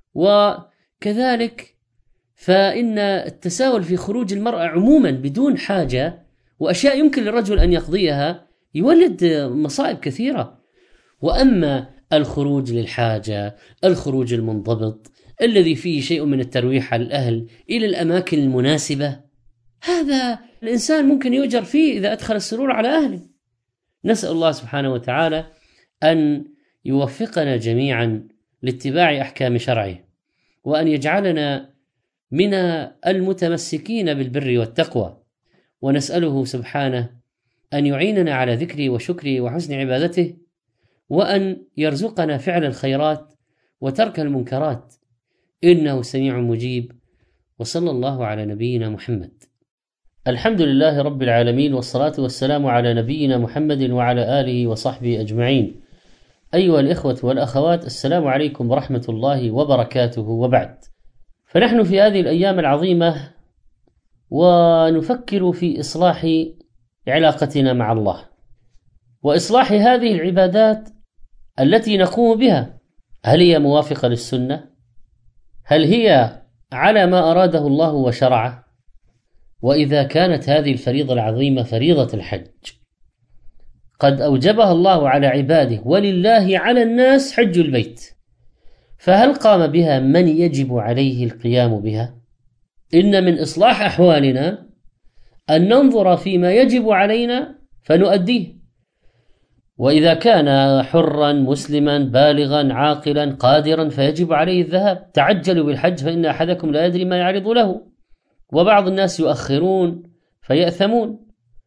وكذلك فإن التساهل في خروج المرأة عموما بدون حاجة وأشياء يمكن للرجل أن يقضيها يولد مصائب كثيرة. وأما الخروج للحاجة، الخروج المنضبط الذي فيه شيء من الترويح على الأهل إلى الأماكن المناسبة، هذا الإنسان ممكن يؤجر فيه إذا أدخل السرور على أهله. نسأل الله سبحانه وتعالى أن يوفقنا جميعا لاتباع أحكام شرعه، وأن يجعلنا من المتمسكين بالبر والتقوى، ونسأله سبحانه أن يعيننا على ذكره وشكره وحسن عبادته، وأن يرزقنا فعل الخيرات وترك المنكرات، إنه سميع مجيب. وصلى الله على نبينا محمد. الحمد لله رب العالمين، والصلاة والسلام على نبينا محمد وعلى آله وصحبه أجمعين. أيها الإخوة والأخوات، السلام عليكم ورحمة الله وبركاته، وبعد. فنحن في هذه الأيام العظيمة ونفكر في إصلاح علاقتنا مع الله، وإصلاح هذه العبادات التي نقوم بها. هل هي موافقة للسنة؟ هل هي على ما أراده الله وشرعه؟ وإذا كانت هذه الفريضة العظيمة فريضة الحج قد أوجبها الله على عباده، ولله على الناس حج البيت، فهل قام بها من يجب عليه القيام بها؟ إن من إصلاح أحوالنا أن ننظر فيما يجب علينا فنؤديه. وإذا كان حرا مسلما بالغا عاقلا قادرا فيجب عليه الذهاب. تعجلوا بالحج فإن أحدكم لا يدري ما يعرض له، وبعض الناس يؤخرون فيأثمون.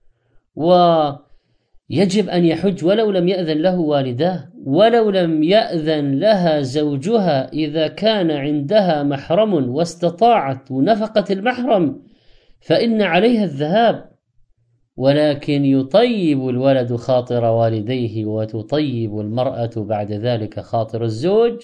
ويجب أن يحج ولو لم يأذن له والداه، ولو لم يأذن لها زوجها، إذا كان عندها محرم واستطاعت نفقة المحرم فإن عليها الذهاب، ولكن يطيب الولد خاطر والديه وتطيب المرأة بعد ذلك خاطر الزوج،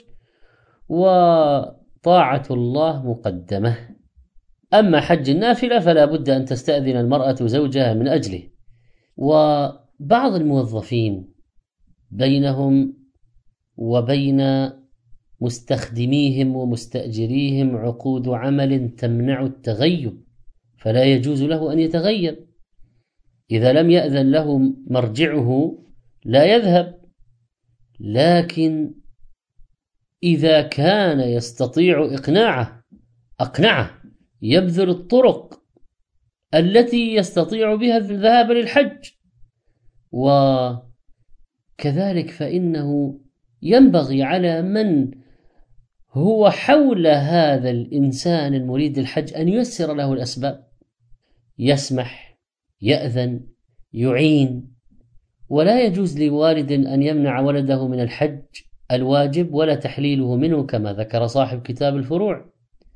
وطاعة الله مقدمة. أما حج النافلة فلا بد أن تستأذن المرأة زوجها من أجله. وبعض الموظفين بينهم وبين مستخدميهم ومستأجريهم عقود عمل تمنع التغيب، فلا يجوز له أن يتغيب. إذا لم يأذن له مرجعه لا يذهب، لكن إذا كان يستطيع إقناعه أقنعه، يبذل الطرق التي يستطيع بها الذهاب للحج. وكذلك فإنه ينبغي على من هو حول هذا الإنسان المريد الحج أن ييسر له الأسباب، يسمح، يأذن، يعين. ولا يجوز لوالد أن يمنع ولده من الحج الواجب ولا تحليله منه، كما ذكر صاحب كتاب الفروع.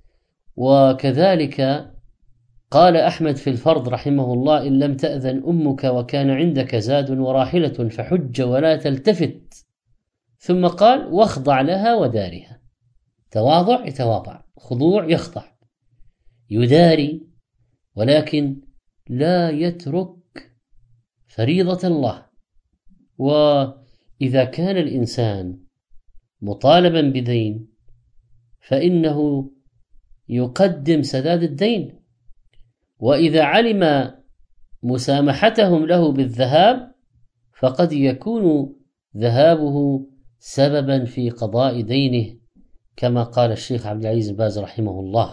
وكذلك قال أحمد في الفرض رحمه الله: إن لم تأذن أمك وكان عندك زاد وراحلة فحج ولا تلتفت. ثم قال: واخضع لها ودارها. تواضع يتواضع، خضوع يخضع، يداري، ولكن لا يترك فريضة الله. وإذا كان الإنسان مطالبا بدين فإنه يقدم سداد الدين، وإذا علم مسامحتهم له بالذهاب فقد يكون ذهابه سببا في قضاء دينه، كما قال الشيخ عبد العزيز باز رحمه الله.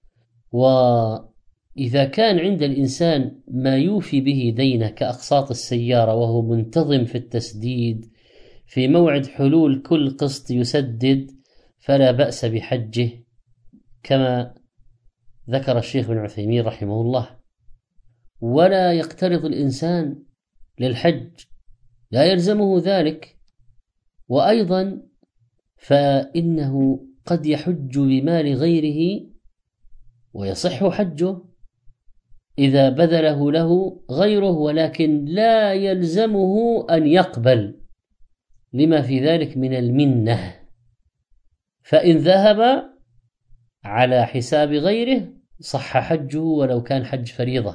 وإذا كان عند الإنسان ما يوفي به دينه كأقساط السيارة وهو منتظم في التسديد، في موعد حلول كل قسط يسدد، فلا بأس بحجه، كما ذكر الشيخ بن عثيمين رحمه الله. ولا يقترض الإنسان للحج، لا يلزمه ذلك. وأيضا فإنه قد يحج بمال غيره ويصح حجه إذا بذله له غيره، ولكن لا يلزمه أن يقبل لما في ذلك من المنة. فإن ذهب على حساب غيره صح حجه ولو كان حج فريضة.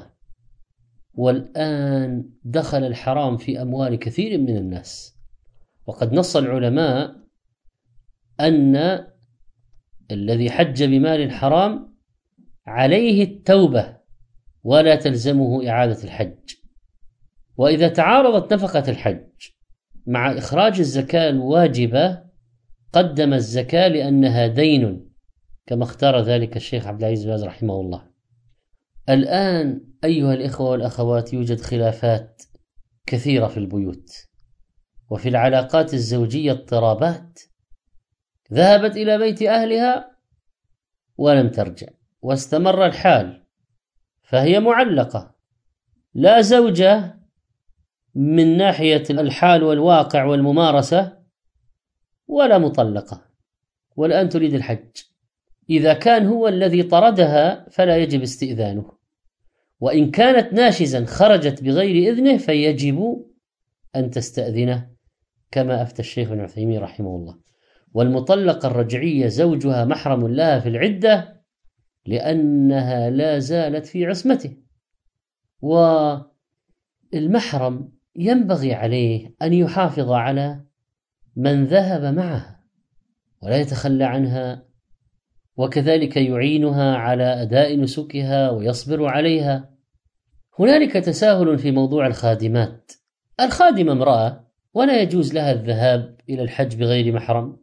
والآن دخل الحرام في أموال كثير من الناس، وقد نص العلماء أن الذي حج بمال حرام عليه التوبة ولا تلزمه إعادة الحج. وإذا تعارضت نفقة الحج مع إخراج الزكاة الواجبة قدم الزكاة لأنها دين، كما اختار ذلك الشيخ عبد العزيز بن باز رحمه الله. الآن أيها الإخوة والأخوات يوجد خلافات كثيرة في البيوت وفي العلاقات الزوجية، اضطرابات. ذهبت إلى بيت أهلها ولم ترجع واستمر الحال، فهي معلقة، لا زوجة من ناحية الحال والواقع والممارسة، ولا مطلقة، والآن تريد الحج. إذا كان هو الذي طردها فلا يجب استئذانه، وإن كانت ناشزا خرجت بغير إذنه فيجب أن تستأذنه، كما أفتى الشيخ ابن عثيمين رحمه الله. والمطلقة الرجعية زوجها محرم لها في العدة لأنها لا زالت في عصمته، والمحرم ينبغي عليه أن يحافظ على من ذهب معها ولا يتخلى عنها، وكذلك يعينها على أداء نسكها ويصبر عليها. هنالك تساهل في موضوع الخادمات. الخادمة امرأة ولا يجوز لها الذهاب إلى الحج بغير محرم،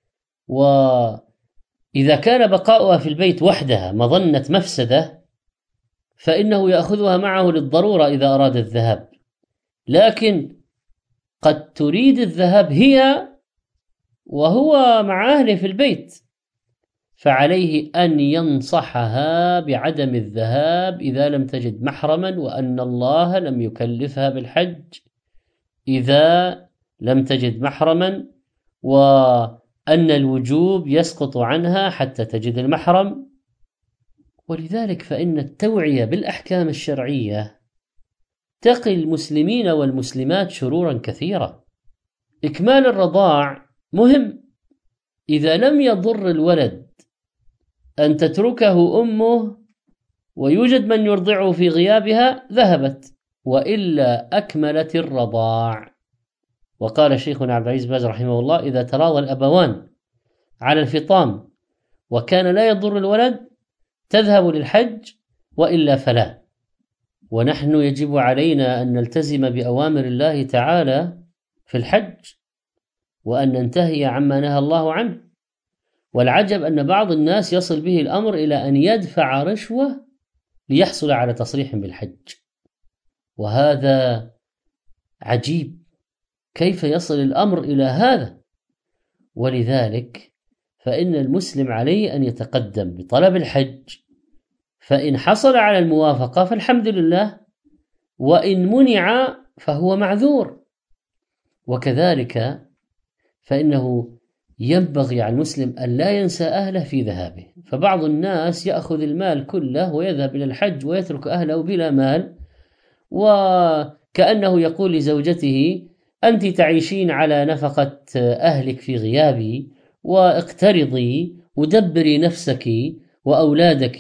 وإذا كان بقاؤها في البيت وحدها مظنة مفسدة فإنه يأخذها معه للضرورة إذا أراد الذهاب، لكن قد تريد الذهاب هي وهو مع أهله في البيت، فعليه أن ينصحها بعدم الذهاب إذا لم تجد محرما، وأن الله لم يكلفها بالحج إذا لم تجد محرما، وأن الوجوب يسقط عنها حتى تجد المحرم. ولذلك فإن التوعية بالأحكام الشرعية تقي المسلمين والمسلمات شرورا كثيرة. إكمال الرضاع مهم، إذا لم يضر الولد أن تتركه أمه ويوجد من يرضعه في غيابها ذهبت، وإلا أكملت الرضاع. وقال شيخنا عبد العزيز باز رحمه الله: إذا تراضى الأبوان على الفطام وكان لا يضر الولد تذهب للحج، وإلا فلا. ونحن يجب علينا أن نلتزم بأوامر الله تعالى في الحج وأن ننتهي عما نهى الله عنه. والعجب أن بعض الناس يصل به الأمر إلى أن يدفع رشوة ليحصل على تصريح بالحج، وهذا عجيب، كيف يصل الأمر إلى هذا؟ ولذلك فإن المسلم عليه أن يتقدم بطلب الحج، فإن حصل على الموافقة فالحمد لله، وإن منع فهو معذور. وكذلك فإنه ينبغي على المسلم أن لا ينسى أهله في ذهابه، فبعض الناس يأخذ المال كله ويذهب إلى الحج ويترك أهله بلا مال، وكأنه يقول لزوجته: أنت تعيشين على نفقة أهلك في غيابي، واقترضي ودبري نفسك وأولادك،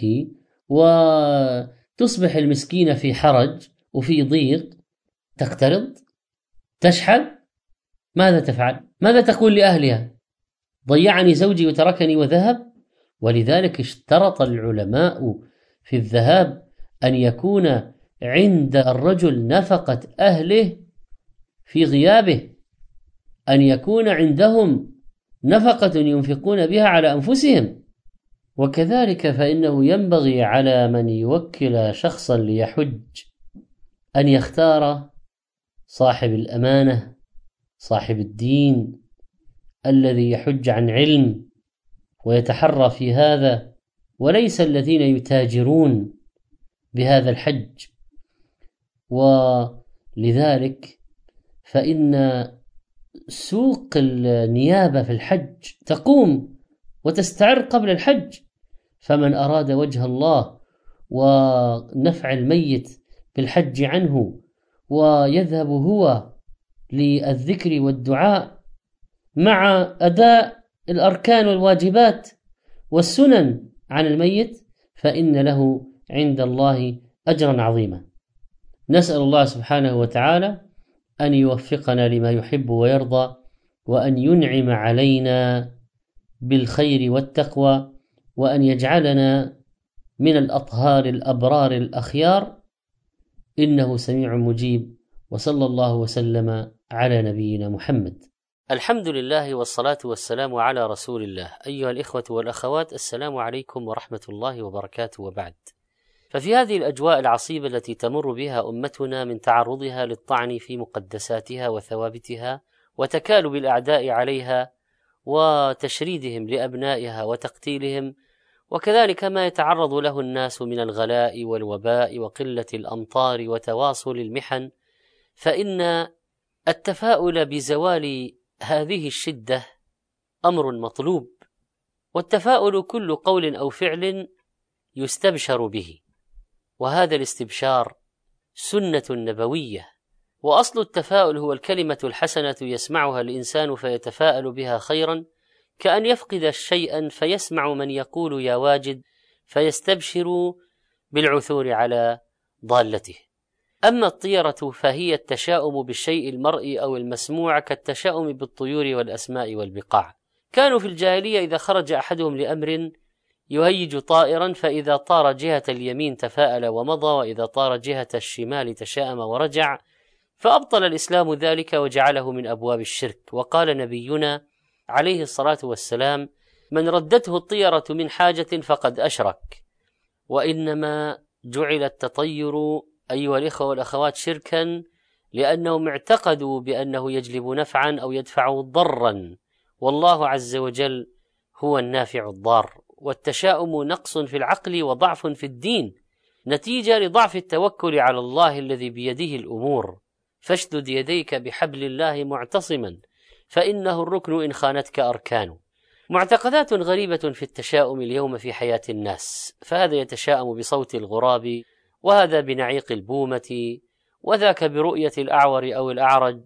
وتصبح المسكينة في حرج وفي ضيق، تقترض، تشحذ، ماذا تفعل؟ ماذا تقول لأهلها؟ ضيعني زوجي وتركني وذهب. ولذلك اشترط العلماء في الذهاب أن يكون عند الرجل نفقة أهله في غيابه، أن يكون عندهم نفقة ينفقون بها على أنفسهم. وكذلك فإنه ينبغي على من يوكل شخصا ليحج أن يختار صاحب الأمانة، صاحب الدين، الذي يحج عن علم ويتحرى في هذا، وليس الذين يتاجرون بهذا الحج. ولذلك فإن سوق النيابة في الحج تقوم وتستعر قبل الحج، فمن أراد وجه الله ونفع الميت بالحج عنه ويذهب هو للذكر والدعاء مع أداء الأركان والواجبات والسنن عن الميت، فإن له عند الله أجرا عظيما. نسأل الله سبحانه وتعالى أن يوفقنا لما يحب ويرضى، وأن ينعم علينا بالخير والتقوى، وأن يجعلنا من الأطهار الأبرار الأخيار، إنه سميع مجيب. وصلى الله وسلم على نبينا محمد. الحمد لله والصلاة والسلام على رسول الله. أيها الإخوة والأخوات، السلام عليكم ورحمة الله وبركاته، وبعد. ففي هذه الأجواء العصيبة التي تمر بها أمتنا من تعرضها للطعن في مقدساتها وثوابتها وتكالب الأعداء عليها وتشريدهم لأبنائها وتقتيلهم، وكذلك ما يتعرض له الناس من الغلاء والوباء وقلة الأمطار وتواصل المحن، فإن التفاؤل بزوال هذه الشدة أمر مطلوب، والتفاؤل كل قول أو فعل يستبشر به، وهذا الاستبشار سنة نبوية. وأصل التفاؤل هو الكلمة الحسنة يسمعها الإنسان فيتفاءل بها خيرا، كأن يفقد شيئا فيسمع من يقول يا واجد فيستبشر بالعثور على ضالته. أما الطيرة فهي التشاؤم بالشيء المرئي أو المسموع، كالتشاؤم بالطيور والأسماء والبقاع. كانوا في الجاهلية إذا خرج أحدهم لأمر يهيج طائرا، فإذا طار جهة اليمين تفاءل ومضى، وإذا طار جهة الشمال تشاءم ورجع، فأبطل الإسلام ذلك وجعله من أبواب الشرك. وقال نبينا عليه الصلاة والسلام: من ردته الطيرة من حاجة فقد أشرك. وإنما جعل التطير أيها الإخوة والأخوات شركا لأنهم اعتقدوا بأنه يجلب نفعا أو يدفع ضرا، والله عز وجل هو النافع الضار. والتشاؤم نقص في العقل وضعف في الدين، نتيجة لضعف التوكل على الله الذي بيده الأمور. فاشدد يديك بحبل الله معتصما، فإنه الركن إن خانتك أركان. معتقدات غريبة في التشاؤم اليوم في حياة الناس، فهذا يتشاءم بصوت الغراب، وهذا بنعيق البومة، وذاك برؤية الأعور أو الأعرج،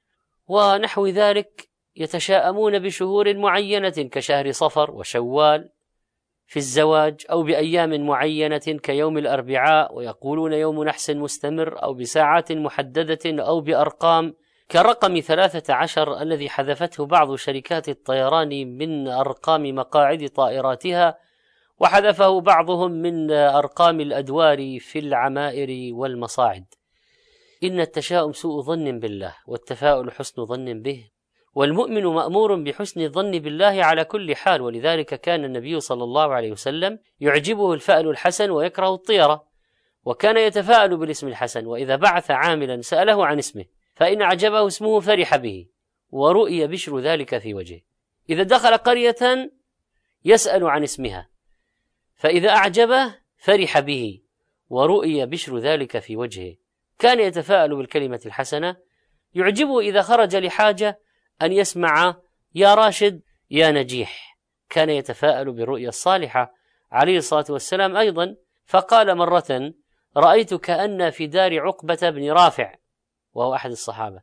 ونحو ذلك. يتشاءمون بشهور معينة كشهر صفر وشوال في الزواج، أو بأيام معينة كيوم الأربعاء، ويقولون يوم نحس مستمر، أو بساعات محددة، أو بأرقام كرقم ثلاثة عشر الذي حذفته بعض شركات الطيران من أرقام مقاعد طائراتها، وحذفه بعضهم من أرقام الأدوار في العمائر والمصاعد. إن التشاؤم سوء ظن بالله، والتفاؤل حسن ظن به، والمؤمن مأمور بحسن الظن بالله على كل حال. ولذلك كان النبي صلى الله عليه وسلم يعجبه الفأل الحسن ويكره الطيرة، وكان يتفاءل بالاسم الحسن، وإذا بعث عاملا سأله عن اسمه، فإن أعجبه اسمه فرح به، ورؤي بشر ذلك في وجهه. إذا دخل قرية يسأل عن اسمها، فإذا أعجبه فرح به، ورؤي بشر ذلك في وجهه. كان يتفاءل بالكلمة الحسنة. يعجبه إذا خرج لحاجة أن يسمع يا راشد يا نجيح. كان يتفاءل بالرؤيا الصالحة عليه الصلاة والسلام أيضا، فقال مرة: رأيت كأن في دار عقبة بن رافع، وهو أحد الصحابة،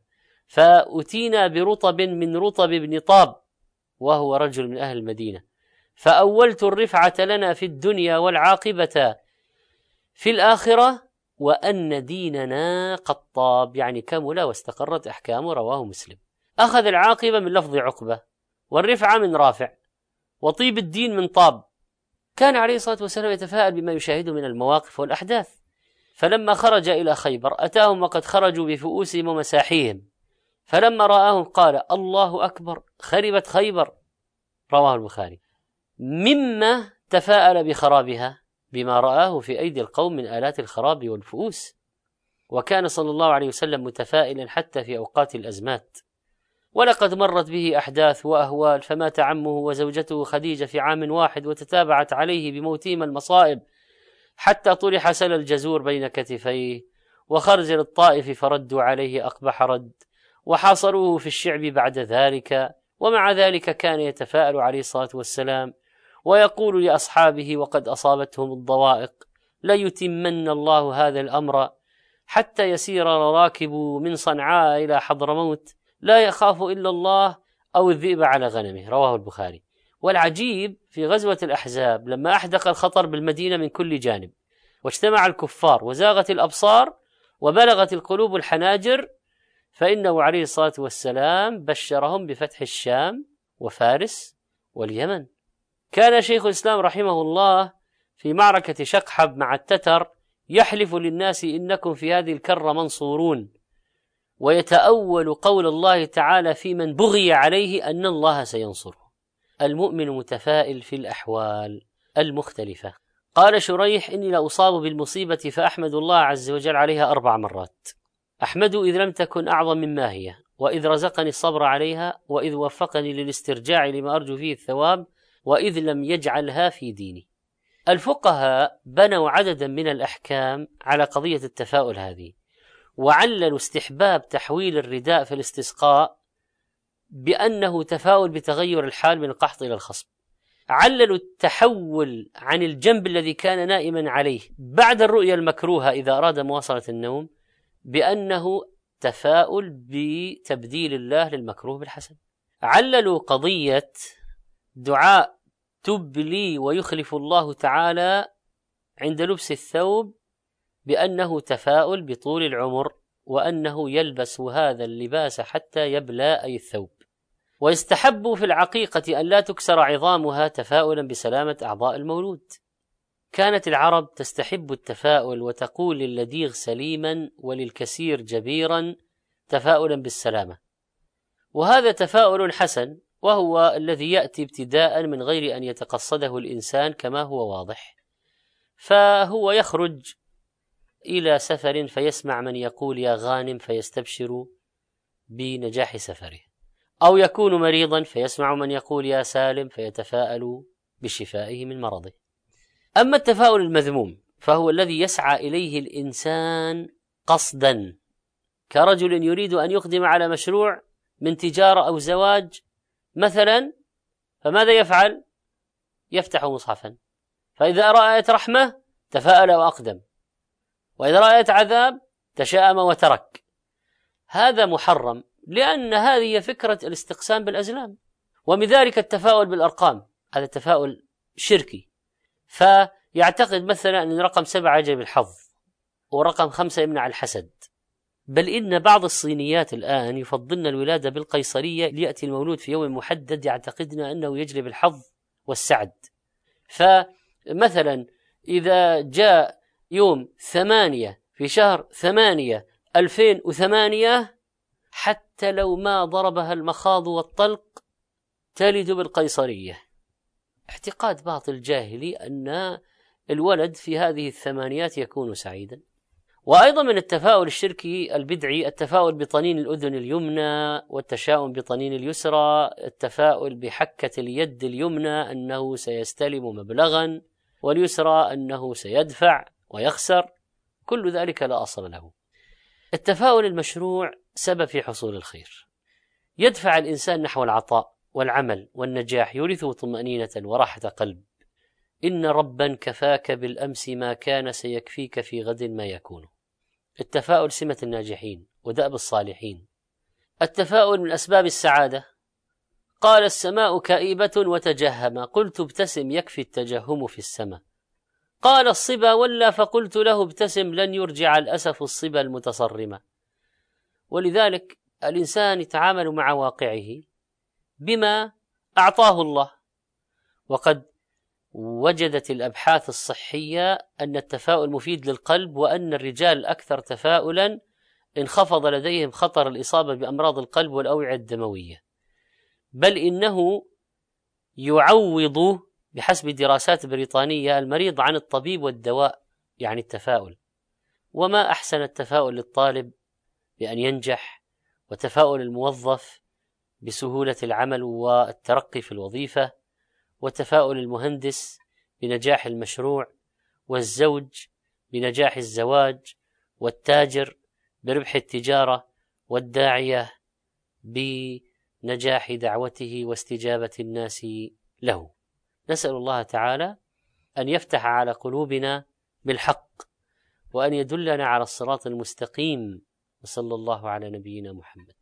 فأتينا برطب من رطب بن طاب، وهو رجل من أهل المدينة، فأولت الرفعة لنا في الدنيا والعاقبة في الآخرة، وأن ديننا قد طاب، يعني كمل واستقرت أحكامه. رواه مسلم. أخذ العاقبة من لفظ عقبة، والرفعة من رافع، وطيب الدين من طاب. كان عليه الصلاة والسلام يتفاءل بما يشاهده من المواقف والأحداث. فلما خرج إلى خيبر أتاهم وقد خرجوا بفؤوسهم ومساحيهم، فلما رآهم قال: الله أكبر، خربت خيبر. رواه البخاري. مما تفاءل بخرابها بما رآه في أيدي القوم من آلات الخراب والفؤوس. وكان صلى الله عليه وسلم متفائلا حتى في أوقات الأزمات. ولقد مرت به أحداث وأهوال، فمات عمه وزوجته خديجة في عام واحد، وتتابعت عليه بموتهما المصائب، حتى طرح سل الجزور بين كتفيه، وخرج للطائف فردوا عليه أقبح رد، وحاصروه في الشعب بعد ذلك. ومع ذلك كان يتفاءل عليه الصلاة والسلام ويقول لأصحابه وقد أصابتهم الضوائق: ليتمن الله هذا الأمر حتى يسير الراكب من صنعاء إلى حضرموت لا يخاف إلا الله أو الذئب على غنمه. رواه البخاري. والعجيب في غزوة الأحزاب لما أحدق الخطر بالمدينة من كل جانب، واجتمع الكفار وزاغت الأبصار وبلغت القلوب الحناجر، فإنه عليه الصلاة والسلام بشرهم بفتح الشام وفارس واليمن. كان شيخ الإسلام رحمه الله في معركة شقحب مع التتر يحلف للناس: إنكم في هذه الكرة منصورون. ويتأول قول الله تعالى في من بغي عليه أن الله سينصره. المؤمن متفائل في الأحوال المختلفة. قال شريح: إني لأصاب بالمصيبة فأحمد الله عز وجل عليها أربع مرات. أحمد إذ لم تكن أعظم مما هي، وإذ رزقني الصبر عليها، وإذ وفقني للاسترجاع لما أرجو فيه الثواب، وإذ لم يجعلها في ديني. الفقهاء بنوا عددا من الأحكام على قضية التفاؤل هذه، وعللوا استحباب تحويل الرداء في الاستسقاء بأنه تفاؤل بتغير الحال من القحط إلى الخصب. عللوا التحول عن الجنب الذي كان نائما عليه بعد الرؤيا المكروهة إذا أراد مواصلة النوم بأنه تفاؤل بتبديل الله للمكروه بالحسن. عللوا قضية دعاء تب لي ويخلف الله تعالى عند لبس الثوب بأنه تفاؤل بطول العمر، وأنه يلبس هذا اللباس حتى يبلى أي الثوب. ويستحب في العقيقة أن لا تكسر عظامها تفاؤلا بسلامة أعضاء المولود. كانت العرب تستحب التفاؤل وتقول للديغ سليما وللكسير جبيرا تفاؤلا بالسلامة، وهذا تفاؤل حسن، وهو الذي يأتي ابتداء من غير أن يتقصده الإنسان كما هو واضح. فهو يخرج إلى سفر فيسمع من يقول يا غانم فيستبشر بنجاح سفره، أو يكون مريضا فيسمع من يقول يا سالم فيتفاءل بشفائه من مرضه. أما التفاؤل المذموم فهو الذي يسعى إليه الإنسان قصدا، كرجل يريد أن يقدم على مشروع من تجارة أو زواج مثلا، فماذا يفعل؟ يفتح مصحفا، فإذا رأى آية رحمة تفاءل وأقدم، وإذا رأى آية عذاب تشاءم وترك. هذا محرم، لأن هذه فكرة الاستقسام بالأزلام. ومن ذلك التفاؤل بالأرقام، هذا تفاؤل شركي، فيعتقد مثلا أن رقم سبعة يجلب الحظ ورقم خمسة يمنع الحسد. بل إن بعض الصينيات الآن يفضلن الولادة بالقيصرية ليأتي المولود في يوم محدد يعتقدن أنه يجلب الحظ والسعد. فمثلا إذا جاء يوم ثمانية في شهر ثمانية ألفين وثمانية، حتى لو ما ضربها المخاض والطلق تلد بالقيصرية. اعتقاد باطل جاهلي أن الولد في هذه الثمانيات يكون سعيدا. وأيضا من التفاؤل الشركي البدعي التفاؤل بطنين الأذن اليمنى، والتشاؤم بطنين اليسرى، التفاؤل بحكة اليد اليمنى أنه سيستلم مبلغا، واليسرى أنه سيدفع ويخسر. كل ذلك لا أصل له. التفاؤل المشروع سبب في حصول الخير، يدفع الإنسان نحو العطاء والعمل والنجاح، يورثه طمأنينة وراحة قلب. إن ربا كفاك بالأمس ما كان سيكفيك في غد ما يكون. التفاؤل سمة الناجحين ودأب الصالحين. التفاؤل من أسباب السعادة. قال السماء كئيبة وتجهم، قلت ابتسم يكفي التجهم في السماء. قال الصبا ولا فقلت له ابتسم لن يرجع الأسف الصبا المتصرمة. ولذلك الإنسان يتعامل مع واقعه بما أعطاه الله. وقد وجدت الأبحاث الصحية أن التفاؤل مفيد للقلب، وأن الرجال أكثر تفاؤلا انخفض لديهم خطر الإصابة بأمراض القلب والأوعية الدموية، بل إنه يعوض بحسب دراسات بريطانية المريض عن الطبيب والدواء، يعني التفاؤل. وما أحسن التفاؤل للطالب بأن ينجح، وتفاؤل الموظف بسهولة العمل والترقي في الوظيفة، وتفاؤل المهندس بنجاح المشروع، والزوج بنجاح الزواج، والتاجر بربح التجارة، والداعية بنجاح دعوته واستجابة الناس له. نسأل الله تعالى أن يفتح على قلوبنا بالحق، وأن يدلنا على الصراط المستقيم، وصلى الله على نبينا محمد.